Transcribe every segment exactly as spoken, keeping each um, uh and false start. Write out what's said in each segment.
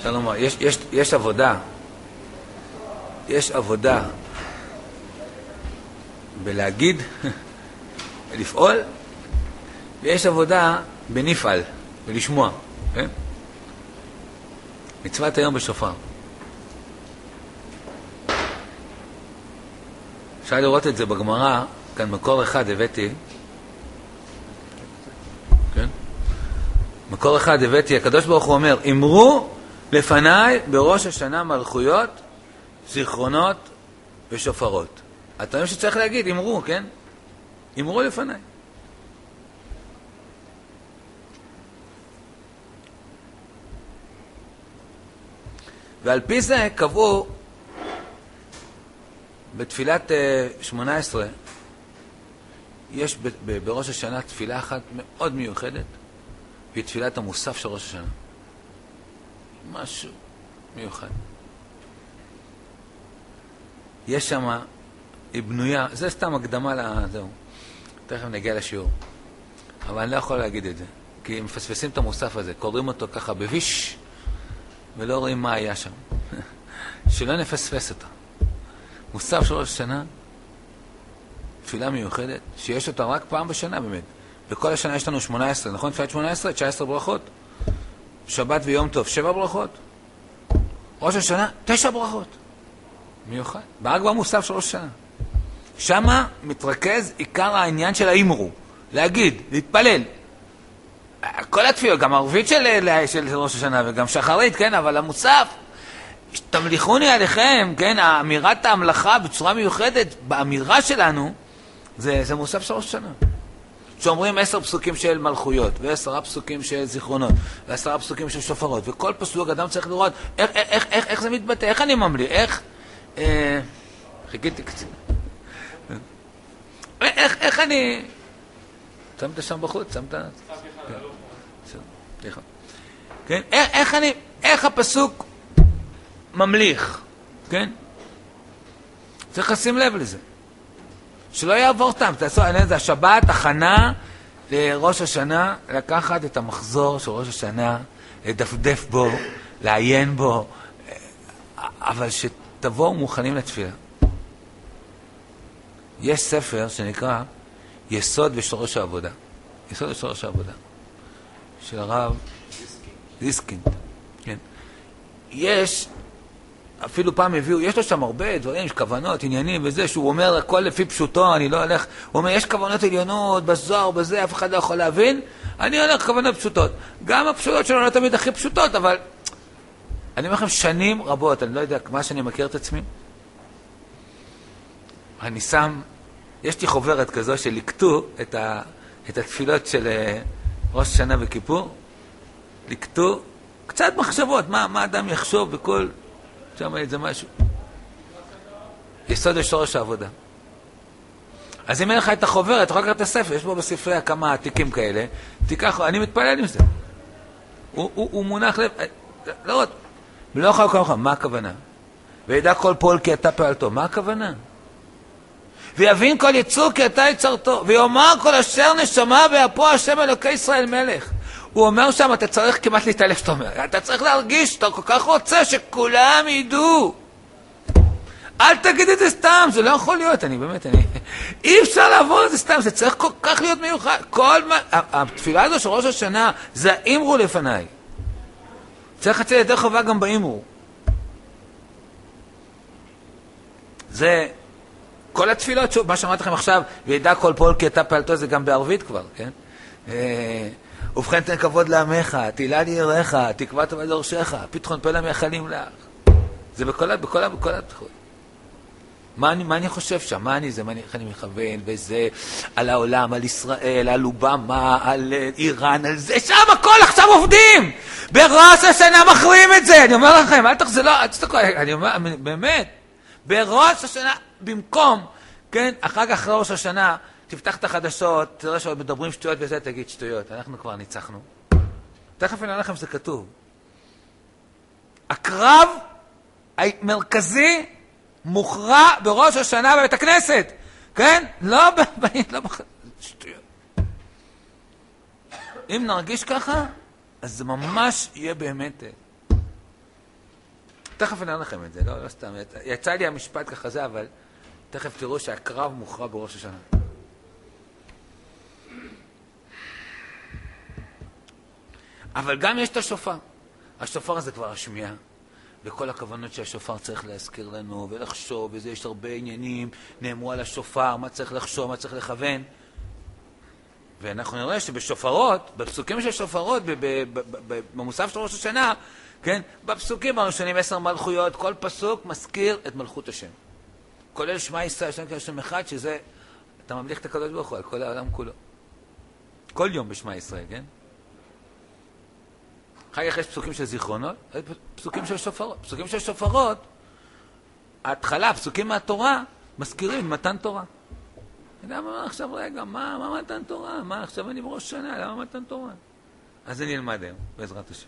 אפשר לומר, יש, יש, יש עבודה, יש עבודה בלהגיד, לפעול, ויש עבודה בנפעל, ולשמוע. כן? מצוות היום בשופר. אפשר לראות את זה בגמרא, כאן מקור אחד הבאתי, כן? מקור אחד הבאתי, הקדוש ברוך הוא אומר, אמרו לפניי בראש השנה מלכויות, זיכרונות ושופרות. אתה יודע שצריך להגיד, אמרו, כן? אמרו לפניי. ועל פי זה קבעו בתפילת שמונה עשרה, יש ב- ב- בראש השנה תפילה אחת מאוד מיוחדת, והיא תפילת המוסף של ראש השנה. משהו מיוחד. יש שם, היא בנויה, זה סתם הקדמה לזהו. תכף נגיע לשיעור. אבל אני לא יכול להגיד את זה, כי הם מפספסים את המוסף הזה, קוראים אותו ככה בביש, ולא רואים מה היה שם. שלא נפספס אותו. מוסף של ראש השנה, תפילה מיוחדת, שיש אותה רק פעם בשנה באמת. בכל השנה יש לנו שמונה עשרה, נכון? תפילת שמונה עשרה, תשע עשרה ברכות. שבת ויום טוב, שבע ברכות. ראש השנה, תשע ברכות. מיוחד. רק במוסף של ראש השנה. שמה מתרכז עיקר העניין של האמרו. להגיד, להתפלל. כל התפילות, גם ערבית של, של ראש השנה וגם שחרית, כן? אבל המוסף, תמליכוני עליכם, כן? האמירת ההמלכה בצורה מיוחדת, באמירה שלנו, זה, זה מוסף של ראש השנה. שאומרים עשר פסוקים של מלכויות, ועשרה פסוקים של זיכרונות, ועשרה פסוקים של שופרות, וכל פסוק אדם צריך לראות איך, איך, איך, איך זה מתבטא, איך אני ממליך, איך... אה, חיכיתי קצת. איך, איך אני... שמת שם בחוץ, שמת... סליחה. כן? איך, איך אני... איך הפסוק ממליך, כן? צריך לשים לב לזה. שלא יעבור סתם, תעשו, זה השבת, הכנה לראש השנה, לקחת את המחזור של ראש השנה, לדפדף בו, לעיין בו, אבל שתבואו מוכנים לתפילה. יש ספר שנקרא יסוד ושורש העבודה. יסוד ושורש העבודה. של הרב דיסקין. כן. יש... אפילו פעם הביאו, יש לו שם הרבה דברים, כוונות, עניינים וזה, שהוא אומר הכל לפי פשוטו, אני לא הולך, הוא אומר, יש כוונות עליונות, בזוהר, בזה, אף אחד לא יכול להבין, אני הולך כוונות פשוטות. גם הפשוטות שלו לא תמיד הכי פשוטות, אבל אני אומר לכם, שנים רבות, אני לא יודע מה שאני מכיר את עצמי, אני שם, יש לי חוברת כזו שלקטו את, ה, את התפילות של ראש השנה וכיפור, לקטו קצת מחשבות, מה, מה אדם יחשוב בכל... שם את זה משהו. יסוד ושורש העבודה. אז אם אין לך את החוברת, אתה יכול לקראת את הספר, יש בו בספרי כמה עתיקים כאלה, תיקח, אני מתפלל עם זה. הוא, הוא, הוא מונח לב, לא עוד, לא יכול לקרוא לך, מה הכוונה? וידע כל פועל כי אתה פעלתו, מה הכוונה? ויבין כל יצור כי אתה יצרתו, ויאמר כל אשר נשמה ואפו השם אלוקי ישראל מלך. הוא אומר שם, אתה צריך כמעט להתעלף, שאתה אומר. אתה צריך להרגיש, אתה כל כך רוצה שכולם ידעו. אל תגיד את זה סתם, זה לא יכול להיות, אני באמת, אני... אי אפשר לעבור את זה סתם, זה צריך כל כך להיות מיוחד. כל מה... התפילה הזו של ראש השנה, זה האמרו לפניי. צריך לצאת יותר חובה גם באמרו. זה... כל התפילות, שוב, מה שאמרתי לכם עכשיו, וידע כל פועל כי אתה פעלתו, זה גם בערבית כבר, כן? ובכן תן כבוד לעמך, תהילה ליראיך, תקווה טובה לדורשך, פתחון פה למייחלים לך. זה בכל, בכל, בכל התחום. מה אני, מה אני חושב שם? מה אני זה? מה אני, איך אני מכוון? וזה, על העולם, על ישראל, על אובמה, על איראן, על זה, שם הכל עכשיו עובדים! בראש השנה מכריעים את זה! אני אומר לכם, אל תחזלו, אל תסתכלו, אני אומר, באמת, בראש השנה, במקום, כן, אחר כך אחרי ראש השנה, תפתח את החדשות, תראה שעוד מדברים שטויות וזה, תגיד שטויות. אנחנו כבר ניצחנו. תכף אני אומר לכם שזה כתוב. הקרב המרכזי מוכרע בראש השנה בבית הכנסת. כן? לא בבית, לא בחדשות. שטויות. אם נרגיש ככה, אז זה ממש יהיה באמת... תכף אני אראה לכם את זה, לא, לא סתם. יצא לי המשפט ככה זה, אבל תכף תראו שהקרב מוכרע בראש השנה. אבל גם יש את השופר. השופר הזה כבר השמיעה. וכל הכוונות שהשופר צריך להזכיר לנו ולחשוב, וזה יש הרבה עניינים, נאמרו על השופר, מה צריך לחשוב, מה צריך לכוון. ואנחנו נראה שבשופרות, בפסוקים של שופרות, במוסף של ראש השנה, כן, בפסוקים הראשונים עשר מלכויות, כל פסוק מזכיר את מלכות השם. כולל שמע ישראל, שם כשם אחד, שזה, אתה ממליך את הקדוש ברוך הוא על כל העולם כולו. כל יום בשמע ישראל, כן? אחר כך יש פסוקים של זיכרונות, פסוקים של שופרות. פסוקים של שופרות, ההתחלה, פסוקים מהתורה, מזכירים מתן תורה. אני אומר עכשיו, רגע, מה, מה מתן תורה? מה, עכשיו אני בראש שנה, למה מתן תורה? אז אני אלמד היום, בעזרת השם.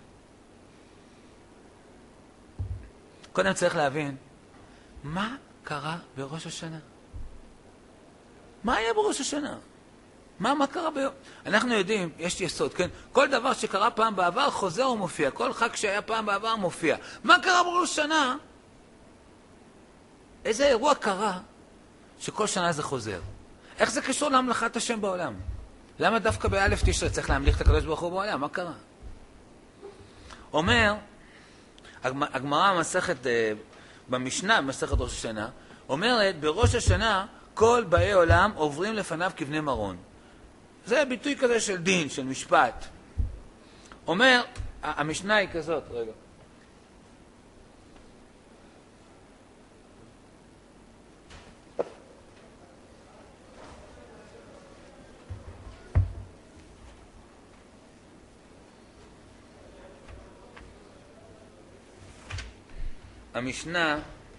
קודם צריך להבין, מה קרה בראש השנה? מה היה בראש השנה? מה, מה קרה ביום? אנחנו יודעים, יש יסוד, כן? כל דבר שקרה פעם בעבר חוזר ומופיע. כל חג שהיה פעם בעבר מופיע. מה קרה בראש השנה? איזה אירוע קרה שכל שנה זה חוזר? איך זה קשור להמלכת השם בעולם? למה דווקא באלף תשרי צריך להמליך את הקדוש ברוך הוא בעולם? מה קרה? אומר, הגמרא המסכת במשנה, במסכת ראש השנה, אומרת, בראש השנה כל באי עולם עוברים לפניו כבני מרון. זה ביטוי כזה של דין, של משפט. אומר, המשנה היא כזאת, רגע. המשנה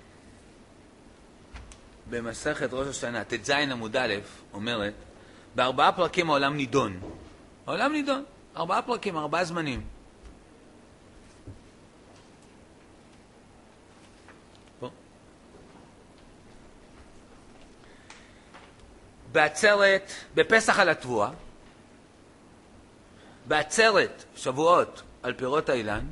במסכת ראש השנה, תז עמוד א', אומרת, בארבעה פרקים העולם נידון. העולם נידון. ארבעה פרקים, ארבעה זמנים. פה. בעצרת, בפסח על התבואה, בעצרת, שבועות, על פירות האילן,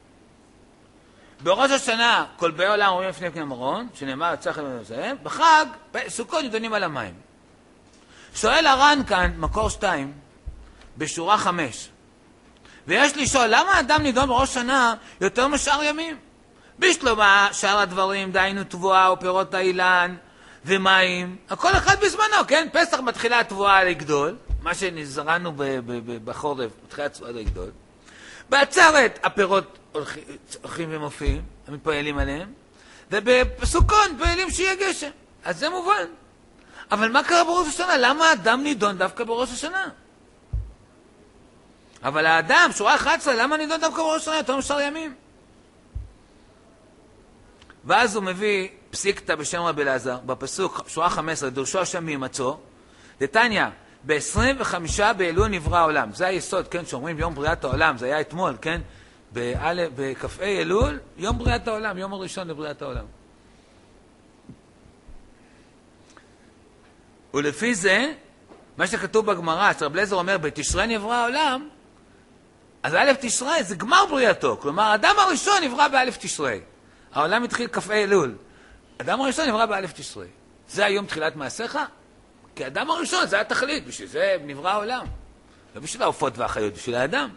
בראש השנה, כל באי עולם רואים לפני פני מרון, שנאמר יצא לכם לזה, בחג, סוכות נידונים על המים. שואל הר"ן כאן, מקור שתיים, בשורה חמש. ויש לשאול, למה אדם נידון בראש שנה יותר משאר ימים? בשלומה, שאר הדברים, דיינו תבואה ופירות האילן ומים, הכל אחד בזמנו, כן? פסח מתחילה התבואה לגדול, מה שנזרענו בחורף, מתחילה התבואה לגדול. בעצרת הפירות הולכים ומופיעים, המתפעלים עליהם, ובסוכות מתפעלים שיהיה גשם. אז זה מובן. אבל מה קרה בראש השנה? למה האדם נידון דווקא בראש השנה? אבל האדם, שורה אחת עשרה, למה נידון דווקא בראש השנה? יותר משאר ימים. ואז הוא מביא פסיקתא בשם רבי אלעזר, בפסוק, שורה חמש עשרה, דרשו השם מימצאו, דתניא, ב-עשרים וחמישה באלול נברא העולם. זה היסוד, כן, שאומרים יום בריאת העולם, זה היה אתמול, כן? בכ"ה אלול, יום בריאת העולם, יום הראשון לבריאת העולם. ולפי זה, מה שכתוב בגמרא, שרבי אליעזר אומר, בתשרי נברא העולם, אז א' תשרי זה גמר בריאתו. כלומר, האדם הראשון נברא באלף תשרי. העולם התחיל כ"ה אלול. האדם הראשון נברא באלף תשרי. זה היום תחילת מעשיך? כי האדם הראשון זה התכלית, בשביל זה נברא העולם. לא בשביל העופות והחיות, בשביל האדם.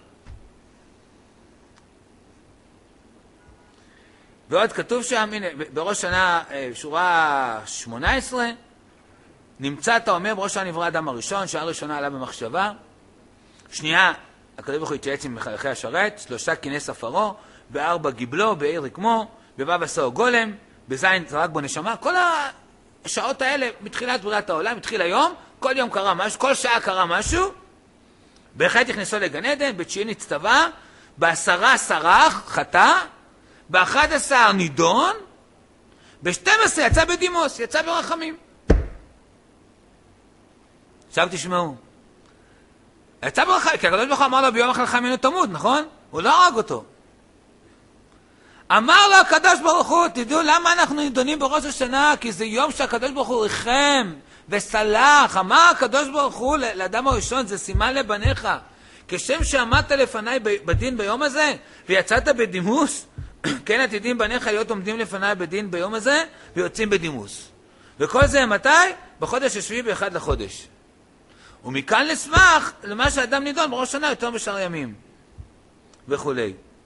ועוד כתוב שם, הנה, בראש שנה, שורה שמונה עשרה, נמצא, אתה אומר, בראש שנה נברא האדם הראשון, שעה ראשונה עלה במחשבה, שנייה, הקדוש ברוך הוא התייעץ עם מחנכי השרת, שלושה כינס עפרו, בארבע גיבלו, בעיר רקמו, בו' עשהו גולם, בזין זרק בו נשמה. כל השעות האלה מתחילת בריאת העולם, התחיל היום, כל יום קרה משהו, כל שעה קרה משהו, באחד נכנסו לגן עדן, בתשיעי נצטווה, בעשרה סרח, חטא, באחד עשר נידון, בשתים עשרה יצא בדימוס, יצא ברחמים. עכשיו תשמעו. יצא ברחמים, כי הקדוש ברוך הוא אמר לו ביום אחר חמינו תמות, נכון? הוא לא הרג אותו. אמר לו הקדוש ברוך הוא, תדעו למה אנחנו נידונים בראש השנה? כי זה יום שהקדוש ברוך הוא ריחם וסלח. אמר הקדוש ברוך הוא לאדם הראשון, זה סימן לבניך. כשם שעמדת לפניי בדין ביום הזה, ויצאת בדימוס, כן עתידים בניך להיות עומדים לפניי בדין ביום הזה, ויוצאים בדימוס. וכל זה מתי? בחודש השביעי באחד לחודש. ומכאן לשמח למה שאדם נידון בראש שנה יותר בשאר ימים. וכו'.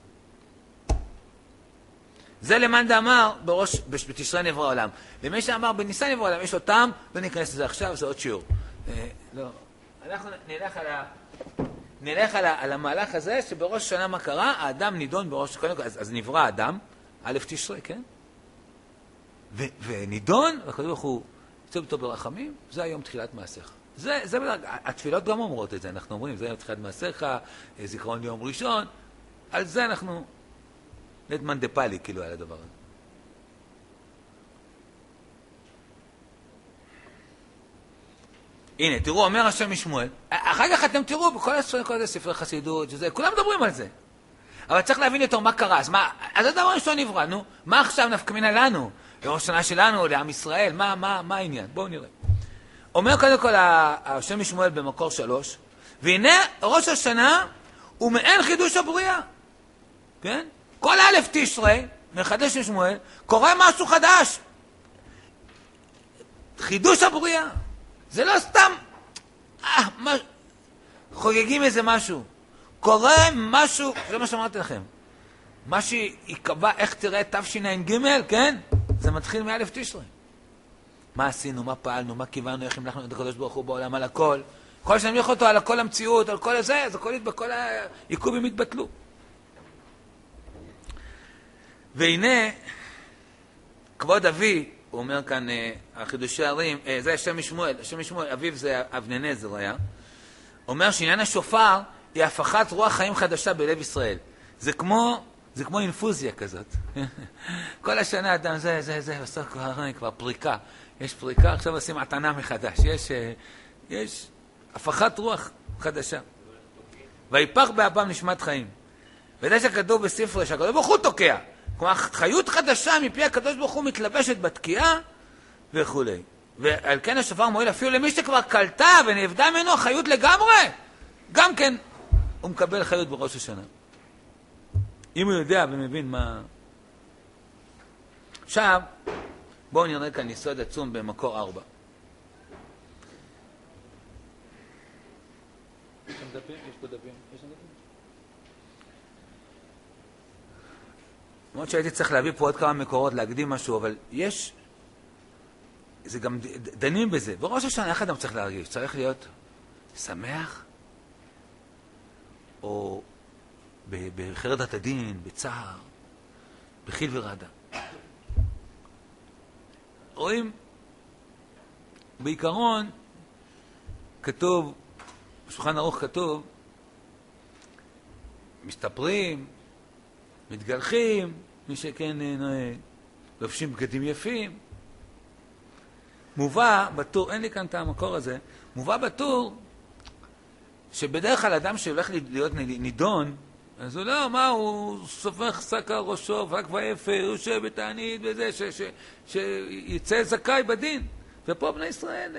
זה למאן דאמר בראש, בתשרי נברא העולם. למי שאמר בניסן נברא העולם, יש אותם, לא ניכנס לזה עכשיו, זה עוד שיעור. אה, לא. אנחנו נלך על ה... נלך על, ה, על המהלך הזה, שבראש שנה מה קרה? האדם נידון בראש, קודם כל, אז, אז נברא האדם, א' תשרי, כן? ו, ונידון, והקדוש ברוך הוא יוצא אותו ברחמים, זה היום תחילת מעשיך. זה, זה בדרך, התפילות גם אומרות את זה, אנחנו אומרים, זה היום תחילת מעשיך, זיכרון יום ראשון, על זה אנחנו נדמן דפלי, כאילו, על הדבר הזה. הנה, תראו, אומר השם משמואל, אחר כך אתם תראו בכל הספרים, כל זה ספרי חסידות, שזה, כולם מדברים על זה. אבל צריך להבין יותר מה קרה, אז מה, אז הדבר ראשון נברא, נו, מה עכשיו נפקא מינה לנו, לראש שנה שלנו, לעם ישראל, מה, מה, מה העניין? בואו נראה. אומר קודם כל השם משמואל במקור שלוש, והנה ראש השנה הוא מעין חידוש הבריאה, כן? כל א' תשרי, מחדש משמואל, קורה משהו חדש. חידוש הבריאה. זה לא סתם, אה, מה, חוגגים איזה משהו. קורה משהו, זה מה שאמרתי לכם. מה שיקבע איך תראה תשע"ג, כן? זה מתחיל מא' תשרי. מה עשינו, מה פעלנו, מה כיוונו, איך המלכנו את הקדוש ברוך הוא בעולם על הכל. כל שנמליך אותו על הכל המציאות, על כל הזה, אז הכל, בכל העיכובים התבטלו. והנה, כבוד אבי, הוא אומר כאן, החידושי הערים, זה השם משמואל, השם משמואל, אביו זה אבננזר היה, אומר שעניין השופר היא הפכת רוח חיים חדשה בלב ישראל. זה כמו, זה כמו אינפוזיה כזאת. כל השנה אדם, זה, זה, זה, בסוף כבר, כבר פריקה. יש פריקה, עכשיו עושים עתנה מחדש. יש, יש הפכת רוח חדשה. ויפח באפם נשמת חיים. וזה שכתוב בספר שהקדוש ברוך הוא תוקע. כלומר, חיות חדשה מפי הקדוש ברוך הוא מתלבשת בתקיעה וכו'. ועל כן השופר מועיל אפילו למי שכבר קלטה ונאבדה ממנו חיות לגמרי. גם כן הוא מקבל חיות בראש השנה. אם הוא יודע ומבין מה... עכשיו, בואו נראה כאן יסוד עצום במקור ארבע. יש שם דפים? יש פה דפים? יש שם דפים? למרות שהייתי צריך להביא פה עוד כמה מקורות, להקדים משהו, אבל יש... זה גם דנים בזה. בראש השנה, איך אדם צריך להרגיש? צריך להיות שמח? או בחרדת הדין, בצער, בחיל ורעדה. רואים, בעיקרון, כתוב, בשולחן ערוך כתוב, מסתפרים, מתגלחים, מי שכן לובשים בגדים יפים. מובא בטור, אין לי כאן את המקור הזה, מובא בטור שבדרך כלל אדם שהולך להיות נידון, אז הוא לא, מה, הוא סופך שק על ראשו, רק ואפר, הוא יושב בתענית וזה, ש, ש, שיצא זכאי בדין. ופה בני ישראל...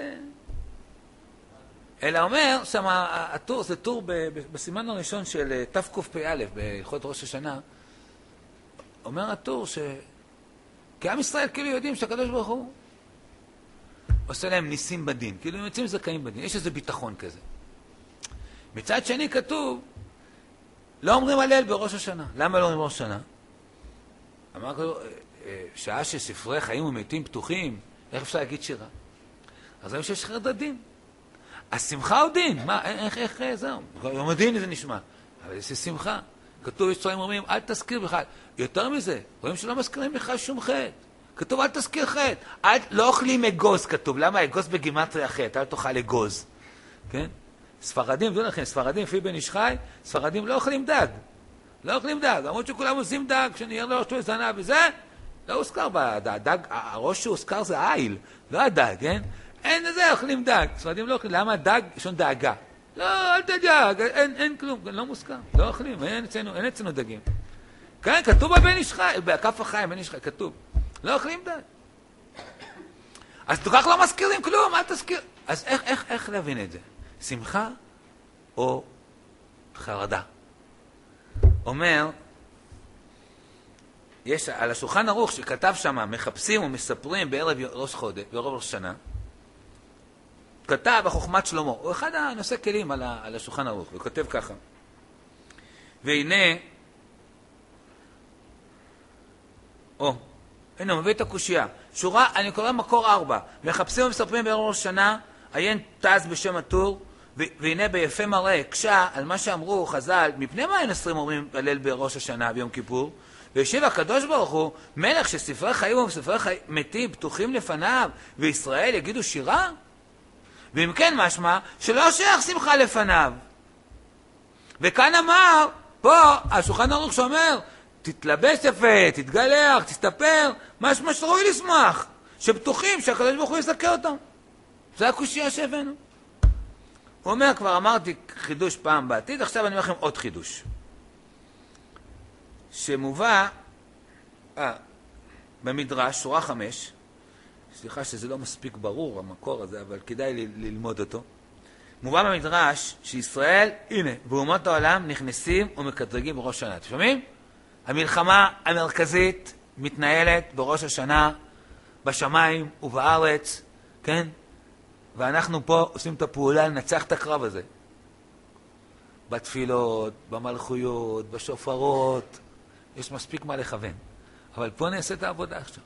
אלא אומר, שם הטור, זה טור בסימן הראשון של תקפ"א, בהלכות ראש השנה, אומר הטור ש... כי עם ישראל כאילו יודעים שהקדוש ברוך הוא עושה להם ניסים בדין, כאילו הם יוצאים זכאים בדין, יש איזה ביטחון כזה. מצד שני כתוב, לא אומרים הלל בראש השנה. למה לא אומרים בראש השנה? אמר כתוב, שעה שספרי חיים ומתים פתוחים, איך אפשר להגיד שירה? אז היום שיש חרדת דין. השמחה הוא דין. מה, איך, איך, זהו. יום הדין זה נשמע. אבל זה שמחה. כתוב, יש צורים אומרים, אל תזכיר בכלל. יותר מזה, רואים שלא מזכירים בכלל שום חטא. כתוב, אל תזכיר חטא. אל, לא אוכלים אגוז, כתוב. למה? אגוז בגימטריה חטא. אל תאכל אגוז. כן? ספרדים, דעו לכם, ספרדים, לפי בן איש חי, ספרדים לא אוכלים דג. לא אוכלים דג. למרות שכולם עושים דג, כשנהיה לו אותו זנב וזה, לא הוזכר בדג. הראש שהוזכר זה העיל, לא הדג, כן? אין לזה, אוכלים דג. ספרדים לא אוכלים. למה דג? יש לנו דאגה. לא, אל תדאג, אין, אין כלום, לא מוזכר. לא אוכלים, אין אצלנו, אין אצלנו דגים. כן, כתוב בבן איש חי, בכף החיים, בן איש חי, כתוב. לא אוכלים דג. אז תוכח לא מזכירים כלום, אל תזכיר. אז איך, איך, איך להבין את זה? שמחה או חרדה? אומר, יש על השולחן ערוך שכתב שם, מחפשים ומספרים בערב ראש חודש, בערב ראש שנה, כתב החוכמת שלמה, הוא אחד הנושא כלים על, ה, על השולחן ערוך, הוא כותב ככה. והנה, או, הנה, הוא מביא את הקושייה. שורה, אני קורא מקור ארבע. מחפשים ומספרים בערב ראש שנה, עיין תז בשם הטור, והנה ביפה מראה, הקשה על מה שאמרו חז"ל, מפני מה אין עשרים אומרים הלל בראש השנה ביום כיפור? וישיב הקדוש ברוך הוא, מלך שספרי חיים וספרי חיים מתים פתוחים לפניו, וישראל יגידו שירה? ואם כן משמע, שלא שייך שמחה לפניו. וכאן אמר, פה השולחן ערוך שאומר, תתלבש יפה, תתגלח, תסתפר, משמע שראוי לשמוח, שפתוחים, שהקדוש ברוך הוא יסקר אותם. זה הקושייה שהבאנו. הוא אומר, כבר אמרתי חידוש פעם בעתיד, עכשיו אני אומר לכם עוד חידוש. שמובא אה, במדרש, שורה חמש, סליחה שזה לא מספיק ברור המקור הזה, אבל כדאי ל- ללמוד אותו. מובא במדרש שישראל, הנה, באומות העולם נכנסים ומקטרגים בראש השנה. אתם שומעים? המלחמה המרכזית מתנהלת בראש השנה, בשמיים ובארץ, כן? ואנחנו פה עושים את הפעולה לנצח את הקרב הזה. בתפילות, במלכויות, בשופרות, יש מספיק מה לכוון. אבל פה נעשה את העבודה עכשיו.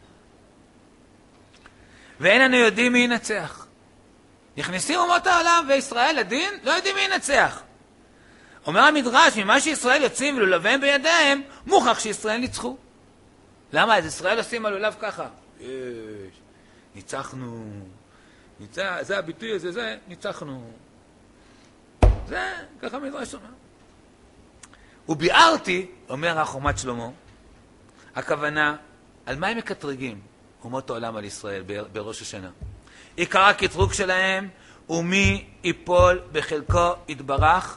ואין לנו יודעים מי ינצח. נכנסים אומות העולם וישראל לדין, לא יודעים מי ינצח. אומר המדרש, ממה שישראל יוצאים ולולביהם בידיהם, מוכח שישראל ניצחו. למה? אז ישראל עושים הלולב ככה. יש, ניצחנו, ניצח, זה הביטוי הזה, זה, ניצחנו. זה, ככה המדרש אומר. וביארתי, אומר החוכמת שלמה, הכוונה, על מה הם מקטרגים אומות העולם על ישראל בראש השנה? עיקר הקטרוג שלהם, ומי ייפול בחלקו יתברך,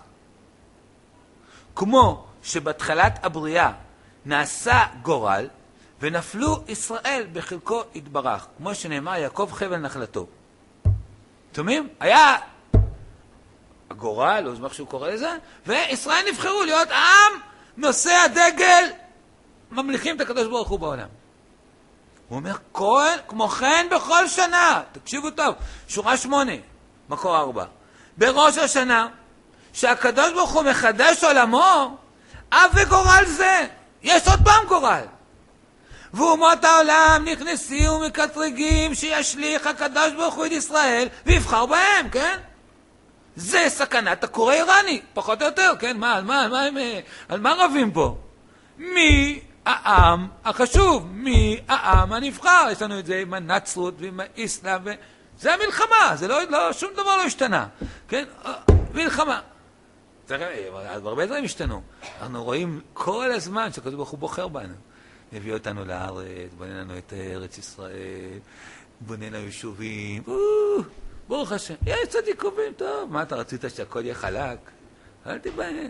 כמו שבתחילת הבריאה נעשה גורל, ונפלו ישראל בחלקו יתברך, כמו שנאמר יעקב חבל נחלתו. תומעים? היה הגורל, או מה שהוא קורא לזה, וישראל נבחרו להיות עם נושא הדגל, ממליכים את הקדוש ברוך הוא בעולם. הוא אומר, כל, כמו כן בכל שנה, תקשיבו טוב, שורה שמונה, מקור ארבע, בראש השנה, שהקדוש ברוך הוא מחדש עולמו, אף וגורל זה, יש עוד פעם גורל. ואומות העולם נכנסים ומקטרגים שישליך הקדוש ברוך הוא את ישראל ויבחר בהם, כן? זה סכנת הקור האיראני, פחות או יותר, כן? מה, על מה, על מה, על מה, על מה רבים פה? מי העם החשוב? מי העם הנבחר? יש לנו את זה עם הנצרות ועם האסלאם, ו... זה המלחמה, זה לא, לא, שום דבר לא השתנה, כן? מלחמה. הרבה דברים השתנו. אנחנו רואים כל הזמן שהקדוש ברוך הוא בוחר בנו. הביא אותנו לארץ, בונה לנו את ארץ ישראל, בונה לנו יישובים, ברוך השם, יש צדיקובים, טוב, מה אתה רצית שהכל יהיה חלק? אל תיבהל.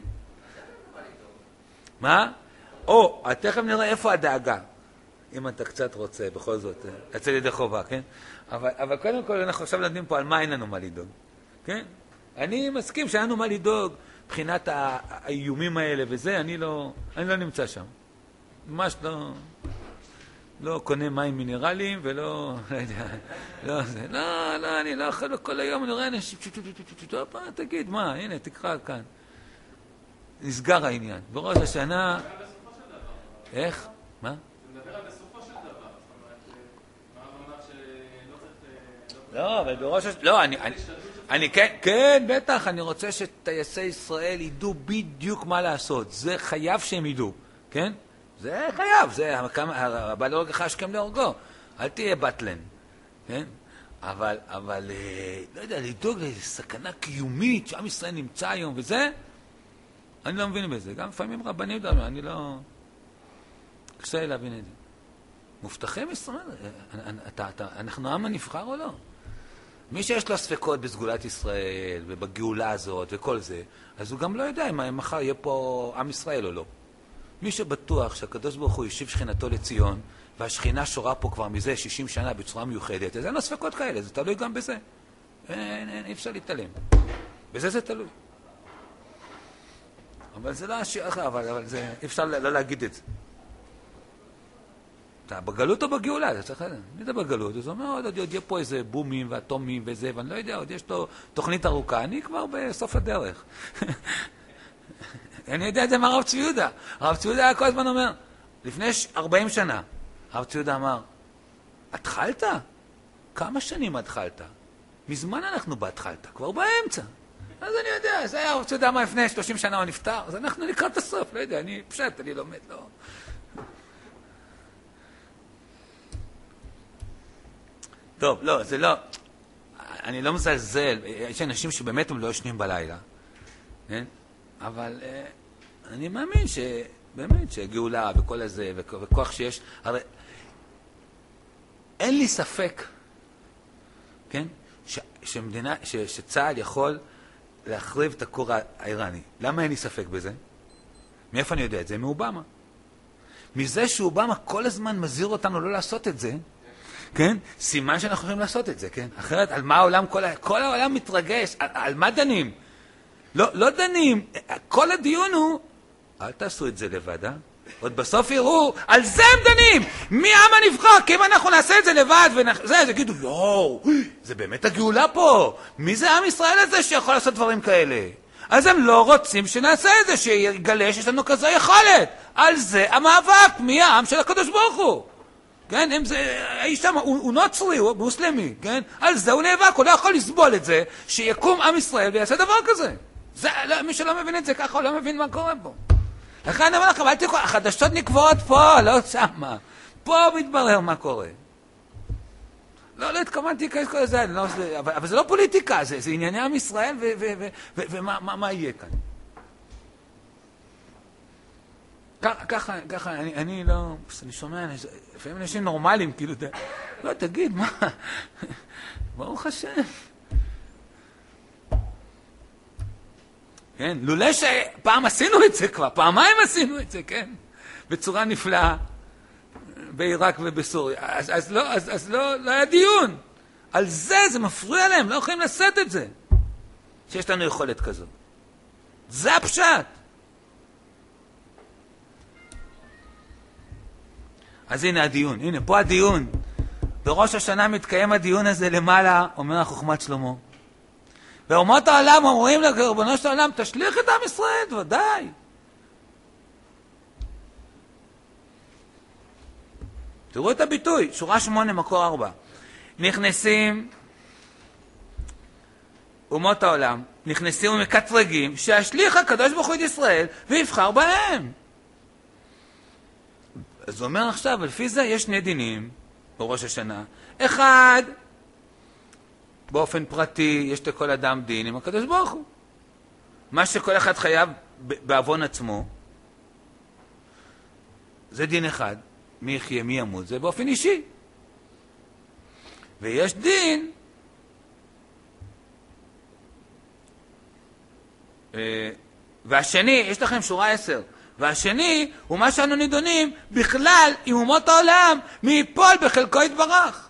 מה? או, תכף נראה איפה הדאגה, אם אתה קצת רוצה, בכל זאת, לצאת ידי חובה, כן? אבל, אבל קודם כל אנחנו עכשיו לומדים פה על מה אין לנו מה לדאוג, כן? אני מסכים שאין לנו מה לדאוג, מבחינת האיומים האלה וזה, אני לא, אני לא נמצא שם. ממש לא, לא קונה מים מינרליים ולא, לא יודע, לא זה, לא, לא, אני לא יכול כל היום, אני רואה אנשים, תגיד, מה, הנה, תקרא כאן. נסגר העניין. בראש השנה, איך? מה? זה מדבר על בסופו של דבר, זאת אומרת, מה אמרת שלא צריך... לא, אבל בראש השנה, לא, אני, אני, כן, כן, בטח, אני רוצה שטייסי ישראל ידעו בדיוק מה לעשות. זה חייב שהם ידעו, כן? זה חייב, זה הבא להורגך השכם להורגו. אל תהיה בטלן, כן? אבל, אבל, לא יודע, לדאוג לסכנה קיומית שעם ישראל נמצא היום וזה, אני לא מבין בזה. גם לפעמים רבנים דברים, אני לא... קשה להבין את זה. מובטחים ישראל, אתה, אתה, אנחנו עם הנבחר או לא? מי שיש לו ספקות בסגולת ישראל ובגאולה הזאת וכל זה, אז הוא גם לא יודע אם מחר יהיה פה עם ישראל או לא. מי שבטוח שהקדוש ברוך הוא ישיב שכינתו לציון, והשכינה שורה פה כבר מזה שישים שנה בצורה מיוחדת, אז אין לו ספקות כאלה, זה תלוי גם בזה. אין, אין, אי אפשר להתעלם. בזה זה תלוי. אבל זה לא השיר אחר, אבל, אבל זה, אי אפשר לא להגיד את זה. אתה בגלות או בגאולה, אתה צריך לדעת. אני יודע בגלות, אז הוא אומר, עוד יהיה פה איזה בומים ואטומים וזה, ואני לא יודע, עוד יש לו תוכנית ארוכה, אני כבר בסוף הדרך. אני יודע את זה מהרב צבי יהודה. הרב צבי יהודה היה כל הזמן אומר, לפני ארבעים שנה, הרב צבי יהודה אמר, התחלת? כמה שנים התחלת? מזמן אנחנו בהתחלת, כבר באמצע. אז אני יודע, זה היה הרב צבי יהודה אמר לפני שלושים שנה הוא נפטר, אז אנחנו לקראת הסוף, לא יודע, אני פשט, אני לומד, לא... טוב, לא, זה לא... אני לא מזלזל, יש אנשים שבאמת הם לא ישנים בלילה, כן? אבל אה, אני מאמין שבאמת, שגאולה וכל הזה, וכוח שיש, הרי אין לי ספק, כן? ש, שמדינה, ש, שצה"ל יכול להחריב את הכור האיראני. למה אין לי ספק בזה? מאיפה אני יודע את זה? מאובמה. מזה שאובמה כל הזמן מזהיר אותנו לא לעשות את זה, כן? סימן שאנחנו יכולים לעשות את זה, כן? אחרת, על מה העולם, כל, ה... כל העולם מתרגש, על, על מה דנים? לא, לא דנים, כל הדיון הוא, אל תעשו את זה לבד, אה? עוד בסוף יראו, על זה הם דנים! מי העם הנבחר? כי אם אנחנו נעשה את זה לבד, ונח... זה, אז יגידו, יואו, זה באמת הגאולה פה. מי זה עם ישראל הזה שיכול לעשות דברים כאלה? אז הם לא רוצים שנעשה את זה, שיגלה שיש לנו כזו יכולת. על זה המאבק, מי העם של הקדוש ברוך הוא. כן, אם זה, האיש שם, הוא, הוא נוצרי, הוא מוסלמי, כן? על זה הוא נאבק, הוא לא יכול לסבול את זה, שיקום עם ישראל ויעשה דבר כזה. זה, לא, מי שלא מבין את זה ככה, הוא לא מבין מה קורה פה. לכן אני אומר לכם, אל תקרוא, החדשות נקבעות פה, לא שמה. פה מתברר מה קורה. לא, לא התכוונתי כל זה, לא, אבל, אבל זה לא פוליטיקה, זה, זה ענייני עם ישראל, ומה מה, מה יהיה כאן. ככה, ככה, אני, אני לא, אני שומע, לפעמים אנשים נורמליים, כאילו, לא, תגיד, מה? ברוך השם. כן, לולא שפעם עשינו את זה כבר, פעמיים עשינו את זה, כן? בצורה נפלאה, בעיראק ובסוריה. אז, אז, לא, אז, אז לא, לא היה דיון. על זה, זה מפריע להם, לא יכולים לשאת את זה. שיש לנו יכולת כזו. זה הפשט. אז הנה הדיון, הנה פה הדיון. בראש השנה מתקיים הדיון הזה למעלה, אומר החוכמת שלמה. ואומות העולם אומרים לרבנו של העולם, תשליך את עם ישראל, ודאי. תראו את הביטוי, שורה שמונה, מקור ארבע. נכנסים אומות העולם, נכנסים ומקטרגים, שישליך הקדוש ברוך הוא את ישראל ויבחר בהם. אז הוא אומר עכשיו, ולפי זה יש שני דינים בראש השנה. אחד, באופן פרטי, יש לכל אדם דין עם הקדוש ברוך הוא. מה שכל אחד חייב בעוון עצמו, זה דין אחד. מי יחיה, מי ימות, זה באופן אישי. ויש דין, והשני, יש לכם שורה עשר, והשני הוא מה שאנו נידונים בכלל עם אומות העולם מי ייפול בחלקו יתברך.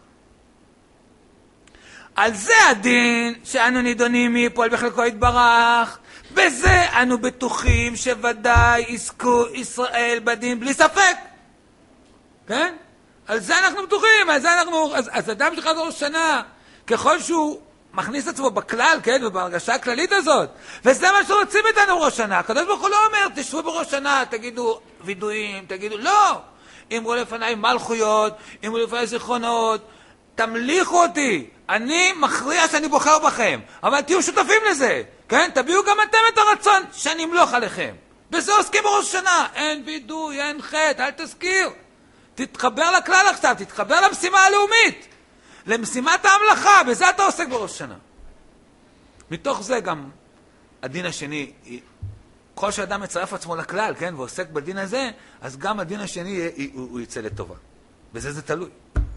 על זה הדין שאנו נידונים מי ייפול בחלקו יתברך, בזה אנו בטוחים שוודאי יזכו ישראל בדין בלי ספק. כן? על זה אנחנו בטוחים, על זה אנחנו, אז, אז אדם שלך ראש שנה, ככל שהוא מכניס עצמו בכלל, כן, ובהרגשה הכללית הזאת, וזה מה שרוצים איתנו בראש שנה. הקדוש ברוך הוא לא אומר, תשבו בראש שנה, תגידו וידועים, תגידו, לא! אמרו לפניי מלכויות, אמרו לפניי זיכרונות, תמליכו אותי, אני מכריע שאני בוחר בכם, אבל תהיו שותפים לזה, כן? תביאו גם אתם את הרצון שאני אמלוך עליכם. בזה עוסקים בראש שנה, אין וידוי, אין חטא, אל תזכיר. תתחבר לכלל עכשיו, תתחבר למשימה הלאומית, למשימת ההמלכה, בזה אתה עוסק בראש שנה. מתוך זה גם הדין השני, כל שאדם מצרף עצמו לכלל, כן, ועוסק בדין הזה, אז גם הדין השני הוא, הוא יצא לטובה. בזה זה תלוי.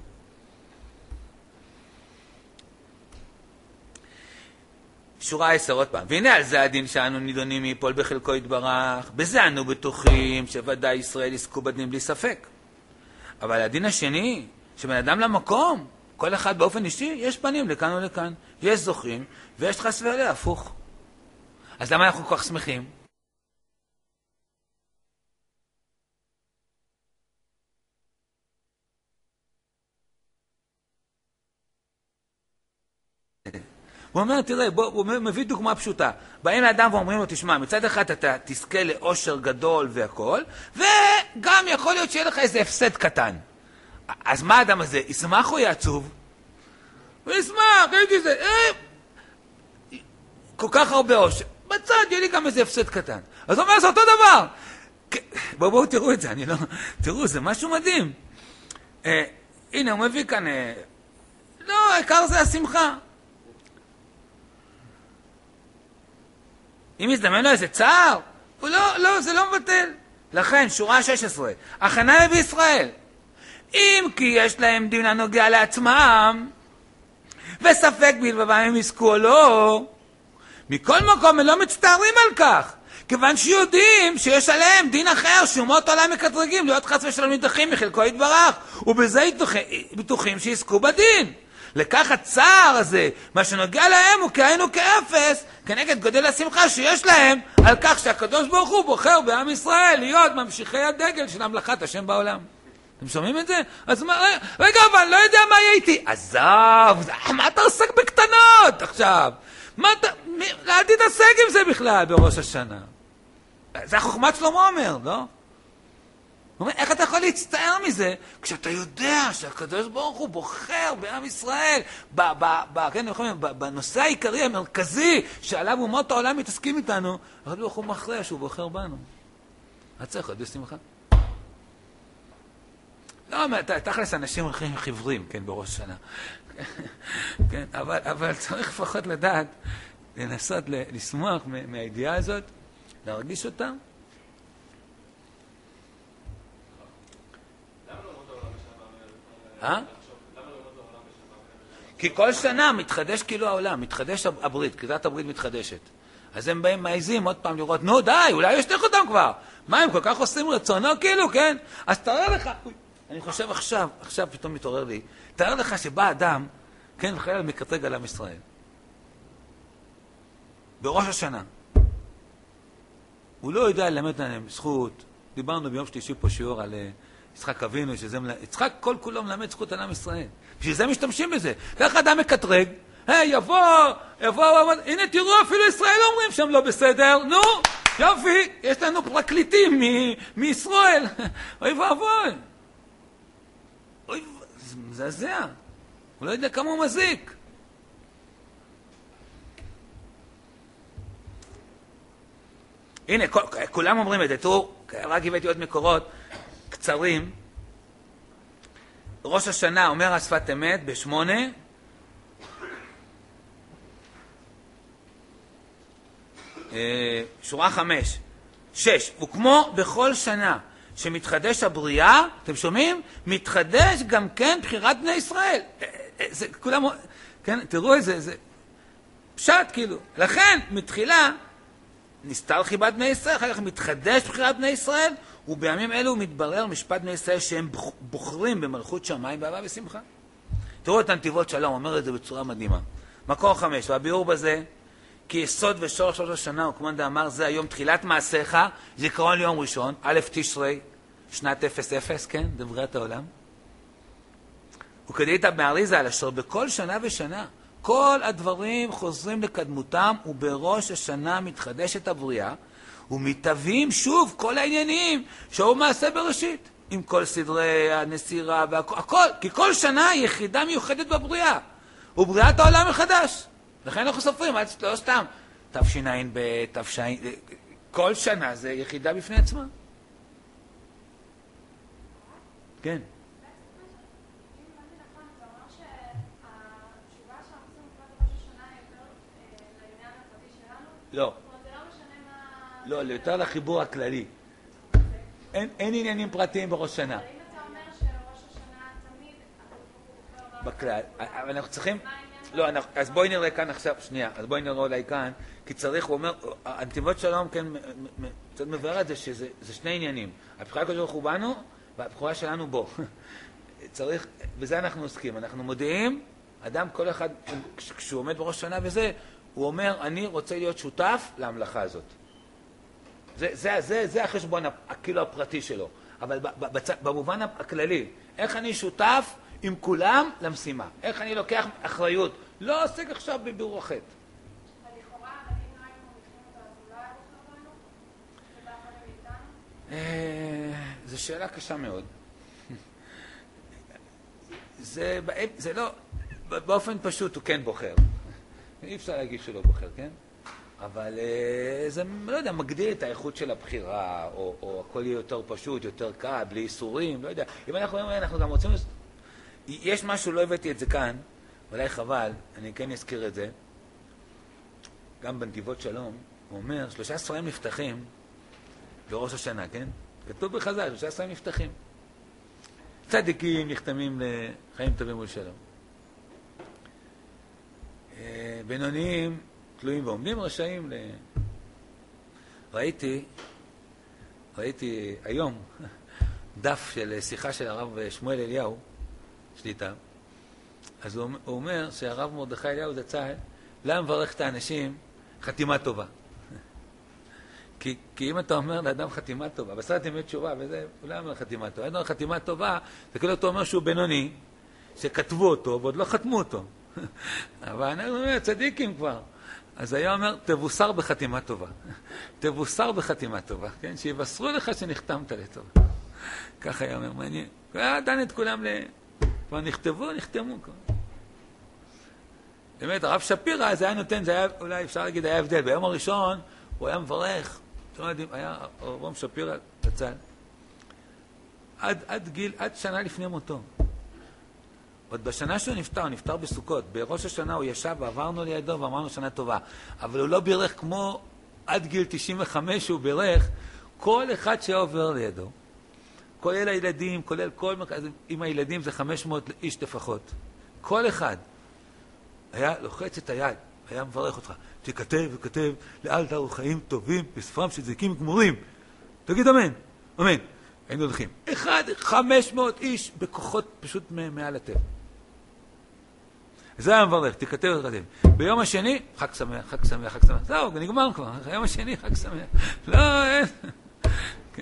שורה עשר עוד פעם. והנה על זה הדין שאנו נידונים מיפול בחלקו יתברך. בזה אנו בטוחים שוודאי ישראל יזכו בדין בלי ספק. אבל הדין השני, שבן אדם למקום, כל אחד באופן אישי, יש פנים לכאן ולכאן. יש זוכים, ויש חס ועלה, הפוך. אז למה אנחנו כל כך שמחים? הוא אומר, תראה, בוא, הוא מביא דוגמה פשוטה. באים לאדם ואומרים לו, תשמע, מצד אחד אתה תזכה לאושר גדול והכל, וגם יכול להיות שיהיה לך איזה הפסד קטן. אז מה האדם הזה? ישמח או יעצוב? הוא ישמח, הייתי זה, אה, כל כך הרבה אושר. בצד יהיה לי גם איזה הפסד קטן. אז הוא אומר, זה אותו דבר. בואו, בואו, תראו את זה, אני לא... תראו, זה משהו מדהים. אה, הנה, הוא מביא כאן... אה, לא, העיקר זה השמחה. אם יזדמן לו איזה צער, הוא לא, לא, זה לא מבטל. לכן, שורה שש עשרה, הכנה לבני ישראל. אם כי יש להם דין הנוגע לעצמם, וספק בלבבם הם יזכו או לא, מכל מקום הם לא מצטערים על כך, כיוון שיודעים שיש עליהם דין אחר, שאומות עולם מקטרגים, להיות חס ושלום נידחים מחלקו יתברך, ובזה בטוחים שיזכו בדין. לכך הצער הזה, מה שנוגע להם הוא כאין כאפס, כנגד גודל השמחה שיש להם, על כך שהקדוש ברוך הוא בוחר בעם ישראל להיות ממשיכי הדגל של המלאכת השם בעולם. אתם שומעים את זה? אז מה, רגע, אבל אני לא יודע מה יהיה איתי. עזוב, מה אתה עוסק בקטנות עכשיו? מה אתה, אל תתעסק עם זה בכלל בראש השנה. זה החוכמת שלמה אומר, לא? הוא אומר, איך אתה יכול להצטער מזה כשאתה יודע שהקדוש ברוך הוא בוחר בעם ישראל ב, ב, ב, כן, בנושא העיקרי המרכזי שעליו אומות העולם מתעסקים איתנו, הקדוש ברוך הוא מכריע שהוא בוחר בנו. את צריך עוד בשמחה. לא, תכלס אנשים הולכים חיוורים, כן, בראש שנה. כן, אבל, אבל צריך לפחות לדעת, לנסות לשמוח מהידיעה הזאת, להרגיש אותה. אה? כי כל שנה מתחדש כאילו העולם, מתחדש הברית, כדת הברית מתחדשת. אז הם באים מעיזים עוד פעם לראות, נו די, אולי ישתך אותם כבר. מה, הם כל כך עושים רצונו כאילו, כן? אז תאר לך, אני חושב עכשיו, עכשיו פתאום מתעורר לי, תאר לך שבא אדם, כן, וחייל מקטרג על עם ישראל. בראש השנה. הוא לא יודע ללמד עליהם זכות. דיברנו ביום שלישי פה שיעור על יצחק אבינו, שזה מלמד, יצחק כל כולו מלמד זכות על עם ישראל. בשביל זה משתמשים בזה. איך אדם מקטרג? היי, יבוא, יבוא, הנה תראו, אפילו ישראל אומרים שהם לא בסדר. נו, יופי, יש לנו פרקליטים מישראל. אוי ואבוי. אוי, זה מזעזע. הוא לא יודע כמה הוא מזיק. הנה, כולם אומרים את זה. תראו, רק הבאתי עוד מקורות קצרים. ראש השנה אומר השפת אמת בשמונה. שורה חמש. שש. וכמו בכל שנה שמתחדש הבריאה, אתם שומעים? מתחדש גם כן בחירת בני ישראל. זה כולם, כן, תראו את זה, זה פשט כאילו. לכן, מתחילה, נסתר חיבת בני ישראל, אחר כך מתחדש בחירת בני ישראל, ובימים אלו מתברר משפט בני ישראל שהם בוחרים במלכות שמיים באהבה ושמחה. תראו את הנתיבות שלום, אומר את זה בצורה מדהימה. מקור חמש, והביאור בזה, כי יסוד ושורש שלוש השנה, הוא כמו דאמר, זה היום תחילת מעשיך, זיכרון ליום ראשון, א' תשרי, שנת אפס אפס, כן, דבריית העולם. וכדאית באריזה על אשר בכל שנה ושנה, כל הדברים חוזרים לקדמותם, ובראש השנה מתחדשת הבריאה, ומתהווים שוב כל העניינים שהיו מעשה בראשית, עם כל סדרי הנסירה והכל, כי כל שנה היא יחידה מיוחדת בבריאה, ובריאת העולם מחדש. לכן אנחנו סופרים, לא סתם, תשע"ב, תש"ע, כל שנה זה יחידה בפני עצמה. כן. לא. לא, יותר לחיבור הכללי. אין עניינים פרטיים בראש שנה. אבל אם אתה אומר שראש השנה תמיד, בכלל, אבל אנחנו צריכים... לא, אז בואי נראה כאן עכשיו, שנייה, אז בואי נראה אולי כאן, כי צריך, הוא אומר, הנתיבות שלום, כן, קצת מבאר את זה, שזה שני עניינים. הבחירה הקדוש ברוך הוא בנו, והבחירה שלנו בו. צריך, בזה אנחנו עוסקים. אנחנו מודיעים, אדם, כל אחד, כשהוא עומד בראש שנה וזה, הוא אומר, אני רוצה להיות שותף להמלאכה הזאת. זה, זה, זה, זה החשבון, כאילו הפרטי שלו. אבל בצ... במובן הכללי, איך אני שותף עם כולם למשימה? איך אני לוקח אחריות לא עוסק עכשיו בבירור החטא. ולכאורה, אבל אם לא היינו מוליכים אותו, אז הוא לא היה בוחר בנו? זה בא קודם מאיתנו? זו שאלה קשה מאוד. זה, זה לא, באופן פשוט הוא כן בוחר. אי אפשר להגיד שהוא לא בוחר, כן? אבל זה, לא יודע, מגדיל את האיכות של הבחירה, או, או הכל יהיה יותר פשוט, יותר קל, בלי איסורים, לא יודע. אם אנחנו אומרים, אנחנו גם רוצים... יש משהו, לא הבאתי את זה כאן, אולי חבל, אני כן אזכיר את זה. גם בנתיבות שלום, הוא אומר, שלושה ספרים נפתחים בראש השנה, כן? כתוב בחז"ל, שלושה ספרים נפתחים. צדיקים נחתמים לחיים טובים ולשלום. בינוניים תלויים ועומדים, רשאים ל... ראיתי, ראיתי היום דף של שיחה של הרב שמואל אליהו, שליטה. אז הוא אומר שהרב מרדכי אליהו זצ"ל לא מברך את האנשים חתימה טובה. כי, כי אם אתה אומר לאדם חתימה טובה, בסרט ימי תשובה, וזה, הוא לא אומר חתימה טובה. אדם חתימה טובה, זה כאילו אתה אומר שהוא בינוני, שכתבו אותו ועוד לא חתמו אותו. אבל אנחנו אומרים, צדיקים כבר. אז היה אומר, תבוסר בחתימה טובה. תבוסר בחתימה טובה, כן? שיבשרו לך שנחתמת לטובה. ככה היה אומר, מעניין. היה דן את כולם ל... כבר נכתבו, נחתמו כבר. באמת, הרב שפירא, זה היה נותן, זה היה, אולי אפשר להגיד, היה הבדל. ביום הראשון, הוא היה מברך, אתם יודעים, היה הרב שפירא זצ"ל. עד, עד גיל, עד שנה לפני מותו. עוד בשנה שהוא נפטר, הוא נפטר בסוכות. בראש השנה הוא ישב ועברנו לידו ואמרנו שנה טובה. אבל הוא לא בירך כמו עד גיל תשעים וחמש הוא בירך כל אחד שעובר לידו. כולל הילדים, כולל כל... עם הילדים זה חמש מאות איש לפחות. כל אחד היה לוחץ את היד, היה מברך אותך. שכתב וכתב לאל תרו חיים טובים בספרם של צדיקים גמורים. תגיד אמן, אמן. היינו הולכים. אחד, חמש מאות איש בכוחות פשוט מעל הטבע. זה היה מברך, תכתב ותכתב. ביום השני, חג שמח, חג שמח, חג שמח. זהו, נגמר כבר. ביום השני, חג שמח. לא, אין. כן.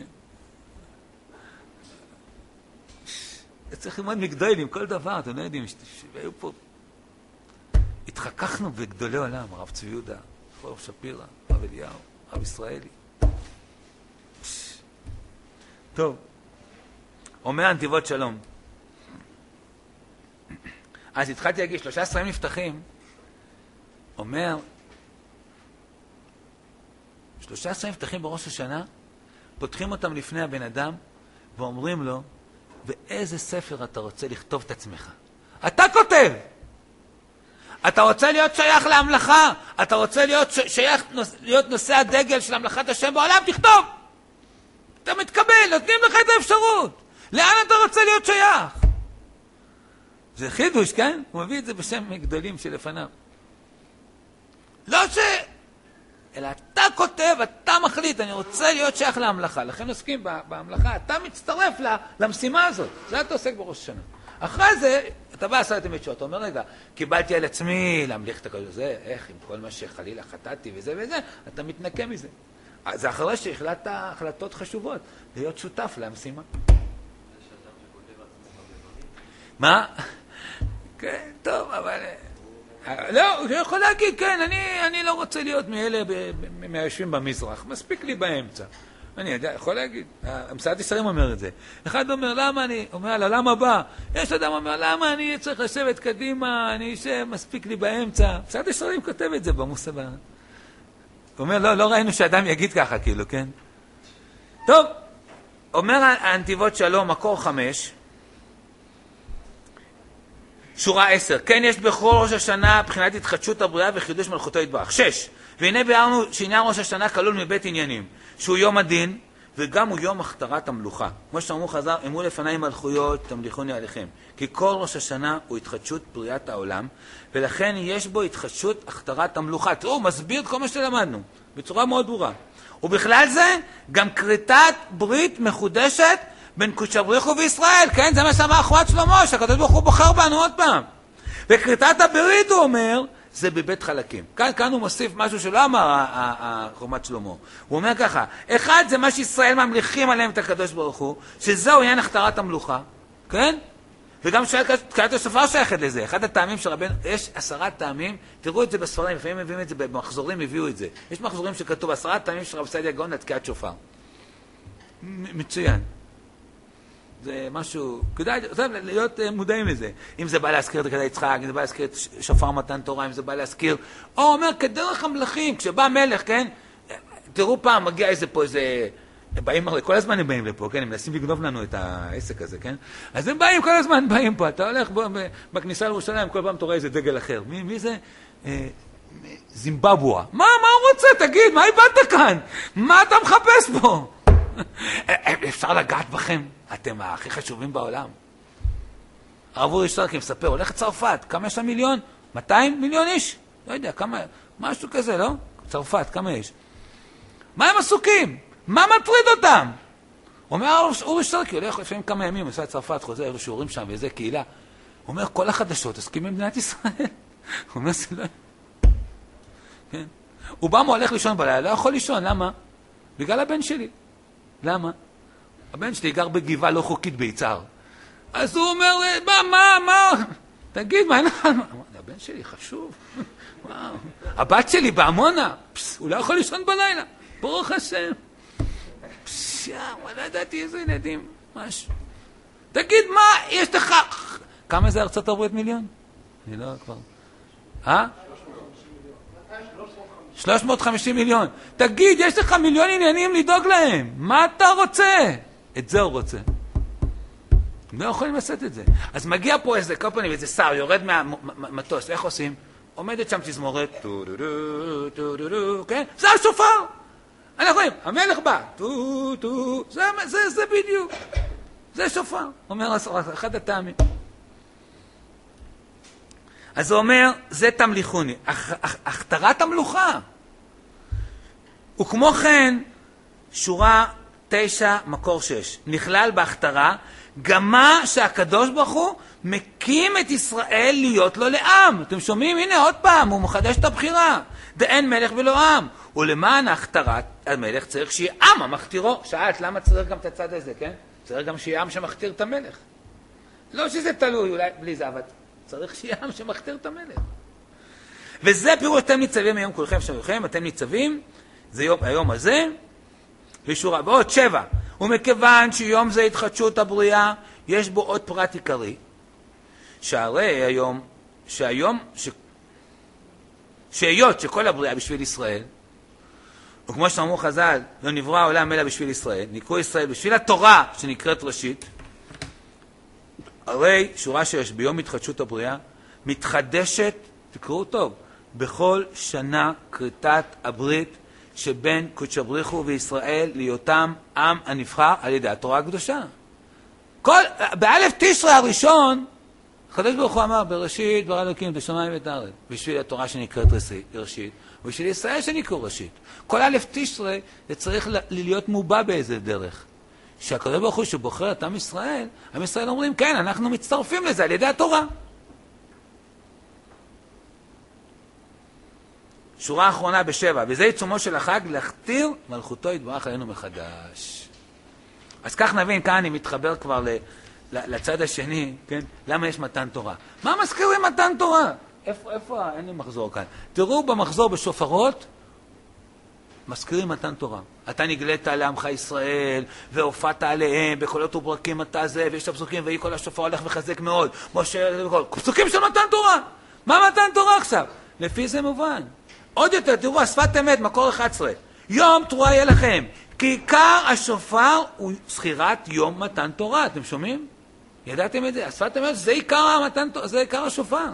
צריך ללמוד מגדולים, כל דבר, אתם לא יודעים, שהיו פה... התחככנו בגדולי עולם, הרב צבי יהודה, הרב שפירא, הרב אליהו, הרב ישראלי. טוב, אומר נתיבות שלום. אז התחלתי להגיד, שלושה ספרים נפתחים, אומר, שלושה ספרים נפתחים בראש השנה, פותחים אותם לפני הבן אדם, ואומרים לו, באיזה ספר אתה רוצה לכתוב את עצמך? אתה כותב! אתה רוצה להיות שייך להמלכה, אתה רוצה להיות שייך, להיות נושא הדגל של המלכת השם בעולם, תכתוב! אתה מתקבל, נותנים לך את האפשרות. לאן אתה רוצה להיות שייך? זה חידוש, כן? הוא מביא את זה בשם גדולים שלפניו. לא ש... אלא אתה כותב, אתה מחליט, אני רוצה להיות שייך להמלכה. לכן עוסקים בהמלכה, אתה מצטרף למשימה הזאת. זה אתה עוסק בראש השנה. אחרי זה, אתה בא עשה את המתשוע, אתה אומר, רגע, קיבלתי על עצמי להמליך את הכזה, זה, איך, עם כל מה שחלילה חטאתי וזה וזה, אתה מתנקה מזה. זה אחרי שהחלטת החלטות חשובות, להיות שותף למשימה. מה? כן, טוב, אבל... לא, הוא יכול להגיד, כן, אני, אני לא רוצה להיות מאלה מהיושבים במזרח, מספיק לי באמצע. אני יודע, יכול להגיד, המסעד ישרים אומר את זה. אחד אומר, למה אני, אומר לה, למה בא? יש אדם אומר, למה אני צריך לשבת קדימה, אני אשב, מספיק לי באמצע. המסעד ישרים כותב את זה במוסבה. הוא אומר, לא, לא ראינו שאדם יגיד ככה, כאילו, כן? טוב, אומר הנתיבות שלום, מקור חמש, שורה עשר, כן יש בכל ראש השנה בחינת התחדשות הבריאה וחידוש מלכותו יתברך. שש, והנה ביארנו שעניין ראש השנה כלול מבית עניינים, שהוא יום הדין וגם הוא יום הכתרת המלוכה. כמו שאמרו חז"ל, אמרו לפניי מלכויות, תמליכוני עליכם. כי כל ראש השנה הוא התחדשות בריאת העולם, ולכן יש בו התחדשות הכתרת המלוכה. תראו, הוא מסביר את כל מה שלמדנו, בצורה מאוד ברורה. ובכלל זה, גם כריתת ברית מחודשת בין קודש הבריך ובישראל, כן? זה מה שאמר אחוות שלמה, שהקדוש ברוך הוא בוחר בנו עוד פעם. וכריתת הברית, הוא אומר, זה בבית חלקים. כאן, כאן הוא מוסיף משהו שלא אמר חומת שלמה. הוא אומר ככה, אחד זה מה שישראל ממליכים עליהם את הקדוש ברוך הוא, שזהו עניין הכתרת המלוכה, כן? וגם תקיעת השופר שייכת לזה. אחד הטעמים של רבנו, יש עשרה טעמים, תראו את זה בספרים, לפעמים מביאים את זה, במחזורים הביאו את זה. יש מחזורים שכתוב עשרה טעמים של רב סעדיה גאון לתקיעת שופר. מצוין. זה משהו, כדאי להיות מודעים לזה. אם זה בא להזכיר את כדאי יצחק, אם זה בא להזכיר את שופר מתן תורה, אם זה בא להזכיר, או אומר כדרך המלכים, כשבא מלך, כן? תראו פעם, מגיע איזה פה איזה, באים, כל הזמן הם באים לפה, כן? הם מנסים לגנוב לנו את העסק הזה, כן? אז הם באים, כל הזמן באים פה. אתה הולך בו, בכניסה לירושלים, כל פעם אתה רואה איזה דגל אחר. מי, מי זה? זימבבואה. מה, מה הוא רוצה? תגיד, מה איבדת כאן? מה אתה מחפש פה? אפשר לגעת בכם? אתם הכי חשובים בעולם. הרב אורי שטרקי מספר, הולך לצרפת, כמה יש לה מיליון? מאתיים מיליון איש? לא יודע, כמה, משהו כזה, לא? צרפת, כמה יש? מה הם עסוקים? מה מטריד אותם? אומר הרב אורי שטרקי, הולך לפעמים כמה ימים, עושה לצרפת, חוזר לשיעורים שם, ואיזה קהילה. הוא אומר, כל החדשות עסקים במדינת ישראל. הוא אומר, זה לא... כן? הוא בא הולך לישון בלילה, לא יכול לישון, למה? בגלל הבן שלי. למה? הבן שלי גר בגבעה לא חוקית ביצהר. אז הוא אומר, מה, מה, מה? תגיד, מה אין לך? הבן שלי חשוב. וואו. הבת שלי בעמונה. פס, הוא לא יכול לישון בלילה. ברוך השם. פס, לא ידעתי איזה ילדים. משהו. תגיד, מה, יש לך... כמה זה ארצות הברית מיליון? אני לא כבר... אה? שלוש מאות וחמישים מיליון. תגיד, יש לך מיליון עניינים לדאוג להם. מה אתה רוצה? את זה הוא רוצה. לא יכולים לעשות את זה. אז מגיע פה איזה קופני ואיזה שר, יורד מהמטוס. איך עושים? עומדת שם תזמורת. טו-דו-דו, טו-דו-דו, כן? זה השופר. אנחנו רואים, המלך בא. טו-טו. זה בדיוק. זה שופר. אומר אחד הטעמים. אז הוא אומר, זה תמליכוני, הכתרת המלוכה. וכמו כן, שורה תשע, מקור שש, נכלל בהכתרה, גם מה שהקדוש ברוך הוא מקים את ישראל להיות לו לעם. אתם שומעים? הנה עוד פעם, הוא מחדש את הבחירה. דאין מלך ולא עם. ולמען הכתרת המלך צריך שיהיה עם המכתירו. שאלת, למה צריך גם את הצד הזה, כן? צריך גם שיהיה עם שמכתיר את המלך. לא שזה תלוי, אולי בלי זה, אבל... צריך שיהיה עם שמכתיר את המלך. וזה פירוש, אתם ניצבים היום כולכם שמוכם, אתם ניצבים, זה יום, היום הזה, ושורה, ועוד שבע. ומכיוון שיום זה התחדשות הבריאה, יש בו עוד פרט עיקרי, שהרי היום, שהיום, ש... שהיות שכל הבריאה בשביל ישראל, וכמו שאמרו חז"ל, לא נברא העולם אלא בשביל ישראל, נקראו ישראל בשביל התורה שנקראת ראשית, הרי שורה שיש ביום התחדשות הבריאה, מתחדשת, תקראו טוב, בכל שנה כריתת הברית שבין קודש הבריך הוא וישראל להיותם עם הנבחר על ידי התורה הקדושה. כל, באלף תשרי הראשון, הקדוש ברוך הוא אמר, בראשית ברא אלוקים את השמיים ואת הארץ, בשביל התורה שנקראת ראשית, ובשביל ישראל שנקראו ראשית. כל אלף תשרי זה צריך להיות מובע באיזה דרך. שהקדוש ברוך הוא שבוחר את עם ישראל, עם ישראל אומרים, כן, אנחנו מצטרפים לזה על ידי התורה. שורה האחרונה בשבע, וזה עיצומו של החג, להכתיר מלכותו יתברך עלינו מחדש. אז כך נבין, כאן אני מתחבר כבר לצד השני, כן? למה יש מתן תורה? מה מזכירים מתן תורה? איפה, איפה, אין לי מחזור כאן. תראו במחזור בשופרות, מזכירים מתן תורה. אתה נגלית לעמך ישראל, והופעת עליהם, בקולות וברקים אתה זה, ויש את הפסוקים, והיא כל השופר הולך וחזק מאוד. משה, וכל... פסוקים של מתן תורה. מה מתן תורה עכשיו? לפי זה מובן. עוד יותר, תראו, השפת אמת, מקור אחד עשר. יום תרועה יהיה לכם, כי עיקר השופר הוא זכירת יום מתן תורה. אתם שומעים? ידעתם את זה? השפת אמת, זה עיקר המתן תורה, זה עיקר השופר.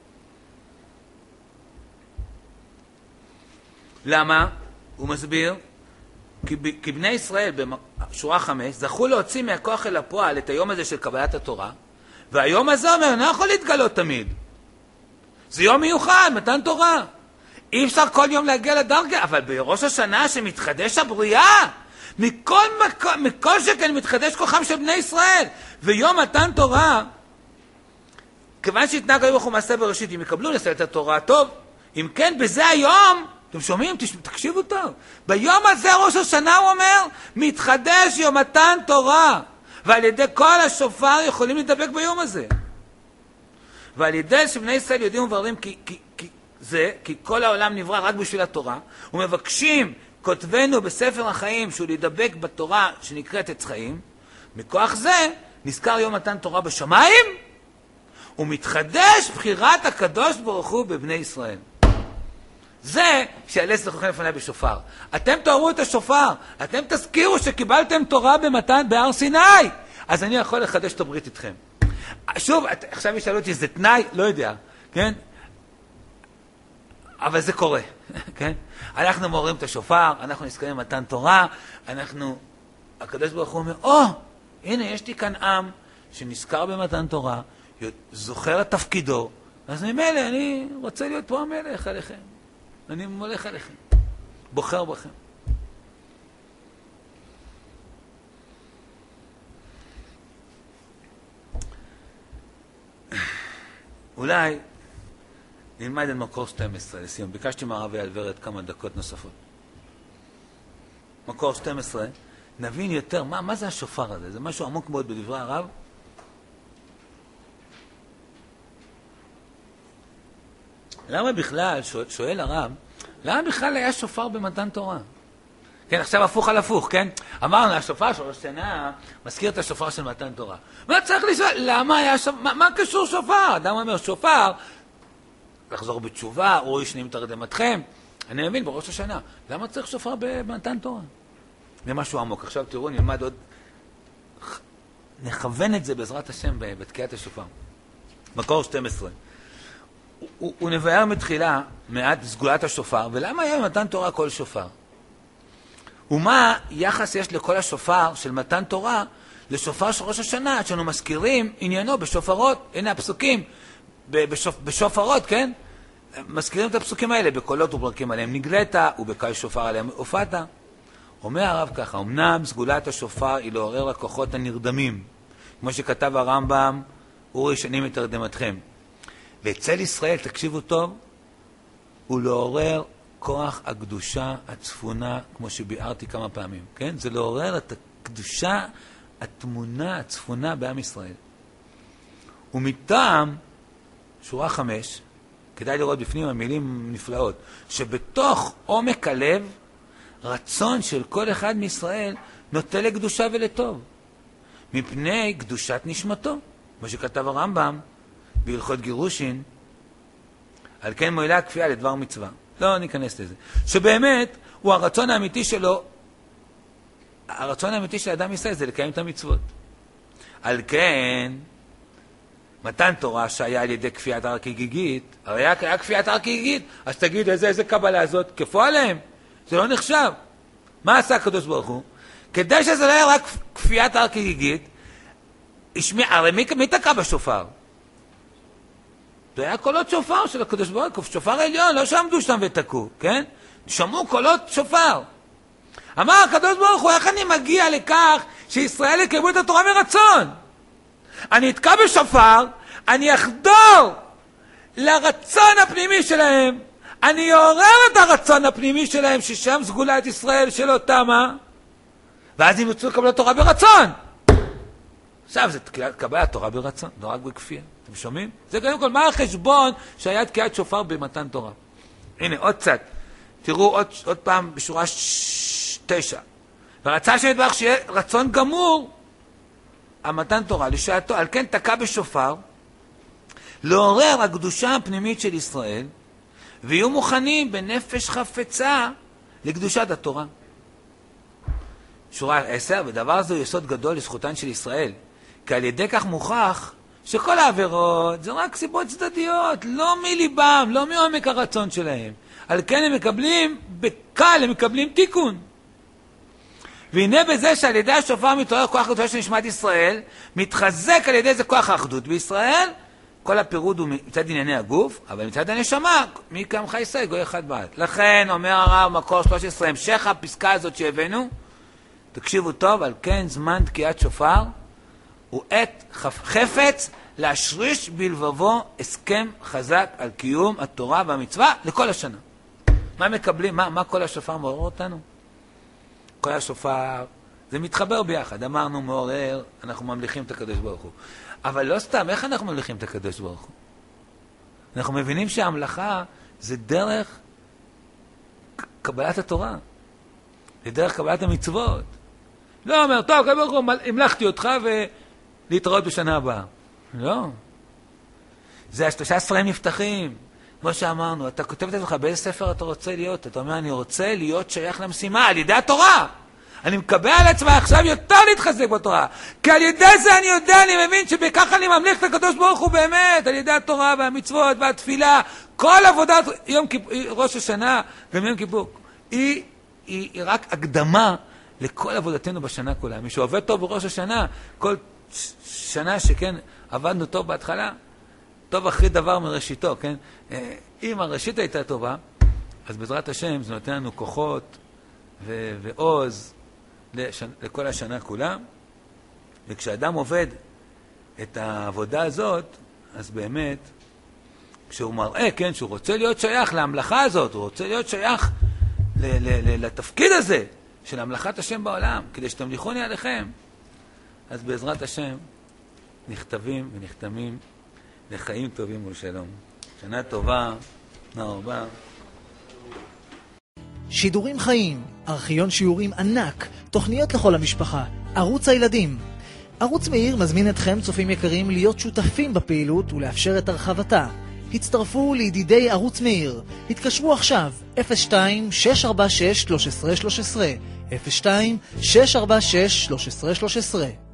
למה? הוא מסביר, כי, כי בני ישראל, בשורה חמש, זכו להוציא מהכוח אל הפועל את היום הזה של קבלת התורה, והיום הזה אומר, לא יכול להתגלות תמיד. זה יום מיוחד, מתן תורה. אי אפשר כל יום להגיע לדרגה, אבל בראש השנה שמתחדש הבריאה, מכל, מכל, מכל שכן מתחדש כוחם של בני ישראל, ויום מתן תורה, כיוון שהתנהג היום הוא מעשה בראשית, אם יקבלו לסל את התורה, טוב. אם כן, בזה היום, אתם שומעים? תקשיבו טוב. ביום הזה ראש השנה הוא אומר, מתחדש יום מתן תורה. ועל ידי כל השופר יכולים לדבק ביום הזה. ועל ידי שבני ישראל יודעים ובררים כי, כי, כי זה, כי כל העולם נברא רק בשביל התורה, ומבקשים כותבנו בספר החיים שהוא להידבק בתורה שנקראת עץ חיים, מכוח זה נזכר יום מתן תורה בשמיים, ומתחדש בחירת הקדוש ברוך הוא בבני ישראל. זה שיעלה זכרכם לפני בשופר. אתם תארו את השופר, אתם תזכירו שקיבלתם תורה במתן בהר סיני, אז אני יכול לחדש את הברית איתכם. שוב, עכשיו ישאלו אותי, זה תנאי? לא יודע, כן? אבל זה קורה, כן? אנחנו מעוררים את השופר, אנחנו נזכרים במתן תורה, אנחנו, הקדוש ברוך הוא אומר, או, הנה, יש לי כאן עם שנזכר במתן תורה, זוכר את תפקידו, אז ממילא אני רוצה להיות פה המלך עליכם. אני מולך עליכם, בוחר בכם. אולי נלמד את מקור שתים עשרה לסיום. ביקשתי מהרב אייל ורד כמה דקות נוספות. מקור שתים עשרה, נבין יותר מה, מה זה השופר הזה. זה משהו עמוק מאוד בדברי הרב. למה בכלל, שואל הרב, למה בכלל היה שופר במתן תורה? כן, עכשיו הפוך על הפוך, כן? אמרנו, השופר של ראש השנה מזכיר את השופר של מתן תורה. מה צריך לשאול? למה היה שופר? מה, מה קשור שופר? אדם אומר, שופר, לחזור בתשובה, אורי שנים תרדמתכם. אני מבין, בראש השנה. למה צריך שופר במתן תורה? זה משהו עמוק. עכשיו תראו, נלמד עוד, נכוון את זה בעזרת השם בתקיעת השופר. מקור שתים עשרה. הוא, הוא נבהר מתחילה מעט סגולת השופר, ולמה היה במתן תורה כל שופר? ומה יחס יש לכל השופר של מתן תורה לשופר של ראש השנה, שאנו מזכירים עניינו בשופרות, הנה הפסוקים, בשופ, בשופרות, כן? מזכירים את הפסוקים האלה, בקולות וברקים עליהם נגלית, ובקל שופר עליהם הופעת. אומר הרב ככה, אמנם סגולת השופר היא לעורר הכוחות הנרדמים, כמו שכתב הרמב"ם, אורי שנים מתרדמתכם. ואצל ישראל, תקשיבו טוב, הוא לעורר כוח הקדושה הצפונה, כמו שביארתי כמה פעמים, כן? זה לעורר את הקדושה, התמונה הצפונה בעם ישראל. ומטעם, שורה חמש, כדאי לראות בפנים המילים נפלאות, שבתוך עומק הלב, רצון של כל אחד מישראל נוטה לקדושה ולטוב, מפני קדושת נשמתו, כמו שכתב הרמב"ם, בהלכות גירושין, על כן מועילה הכפייה לדבר מצווה. לא ניכנס לזה. שבאמת, הוא הרצון האמיתי שלו, הרצון האמיתי של האדם ישראל זה לקיים את המצוות. על כן, מתן תורה שהיה על ידי כפיית הר כגיגית, הרי היה כפיית הר כגיגית, אז תגיד איזה, איזה קבלה הזאת, כפו עליהם. זה לא נחשב. מה עשה הקדוש ברוך הוא? כדי שזה לא היה רק כפיית הר כגיגית, הרי מי, מי תקע בשופר? זה היה קולות שופר של הקדוש ברוך הוא, שופר עליון, לא שעמדו שם ותקעו, כן? שמעו קולות שופר. אמר הקדוש ברוך הוא, איך אני מגיע לכך שישראל יקיימו את התורה מרצון? אני אתקע בשופר, אני אחדור לרצון הפנימי שלהם, אני אעורר את הרצון הפנימי שלהם, ששם סגולה את ישראל שלא תמה, ואז הם יוצאו לקבל התורה ברצון. עכשיו זה קבלת תורה ברצון, לא רק בכפייה. אתם שומעים? זה קודם כל, מה החשבון שהיה תקיעת שופר במתן תורה? הנה, עוד קצת. תראו עוד, עוד פעם בשורה ש... תשע. ורצה שנדבך שיהיה רצון גמור, המתן תורה לשעתו, על כן תקע בשופר, לעורר הקדושה הפנימית של ישראל, ויהיו מוכנים בנפש חפצה לקדושת התורה. שורה עשר, ודבר הזה הוא יסוד גדול לזכותן של ישראל, כי על ידי כך מוכח שכל העבירות זה רק סיבות צדדיות, לא מליבם, לא מעומק הרצון שלהם. על כן הם מקבלים, בקל הם מקבלים תיקון. והנה בזה שעל ידי השופר מתעורר כוח הקדושה של נשמת ישראל, מתחזק על ידי זה כוח האחדות בישראל, כל הפירוד הוא מצד ענייני הגוף, אבל מצד הנשמה, מי כעמך ישראל, גוי אחד בעד. לכן אומר הרב מקור שלוש עשרה, המשך הפסקה הזאת שהבאנו, תקשיבו טוב, על כן זמן תקיעת שופר, הוא עת חפץ להשריש בלבבו הסכם חזק על קיום התורה והמצווה לכל השנה. מה מקבלים? מה, מה כל השופר מעורר אותנו? כל השופר זה מתחבר ביחד. אמרנו מעורר, אנחנו ממליכים את הקדוש ברוך הוא. אבל לא סתם, איך אנחנו ממליכים את הקדוש ברוך הוא? אנחנו מבינים שההמלכה זה דרך קבלת התורה. זה דרך קבלת המצוות. לא אומר, טוב, הקדוש ברוך הוא, המלכתי אותך ולהתראות בשנה הבאה. לא. זה השלושה ספרים נפתחים. כמו שאמרנו, אתה כותב את עצמך, באיזה ספר אתה רוצה להיות? אתה אומר, אני רוצה להיות שייך למשימה, על ידי התורה. אני מקבל על עצמי עכשיו יותר להתחזק בתורה. כי על ידי זה אני יודע, אני מבין שבכך אני ממליך את הקדוש ברוך הוא באמת, על ידי התורה והמצוות והתפילה. כל עבודת יום כיפ... ראש השנה גם יום כיפור, היא, היא, היא רק הקדמה לכל עבודתנו בשנה כולה. מי שעובד טוב בראש השנה, כל שנה שכן עבדנו טוב בהתחלה, טוב אחרי דבר מראשיתו, כן? אם הראשית הייתה טובה, אז בעזרת השם זה נותן לנו כוחות ו- ועוז לשנ- לכל השנה כולה. וכשאדם עובד את העבודה הזאת, אז באמת, כשהוא מראה, כן, שהוא רוצה להיות שייך להמלכה הזאת, הוא רוצה להיות שייך ל- ל- ל- לתפקיד הזה של המלכת השם בעולם, כדי שתמליכוני עליכם, אז בעזרת השם נכתבים ונחתמים לחיים טובים ולשלום. שנה טובה, נאור בא. שידורים חיים, ארכיון שיעורים ענק, תוכניות לכל המשפחה, ערוץ הילדים. ערוץ מאיר מזמין אתכם, צופים יקרים, להיות שותפים בפעילות ולאפשר את הרחבתה. הצטרפו לידידי ערוץ מאיר. התקשרו עכשיו, אפס שתיים שש ארבע שש שלוש עשרה שלוש עשרה, אפס שתיים שש ארבע שש שלוש עשרה שלוש עשרה.